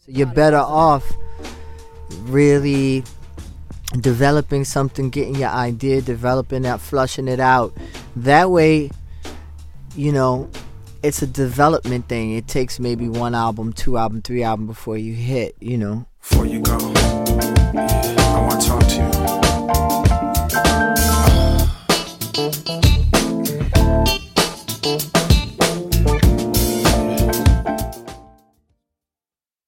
You're better off really developing something, getting your idea, developing that, flushing it out. That way, you know, it's a development thing. It takes maybe 1 album, 2 album, 3 album before you hit, you know. Before you go, I want to talk to you.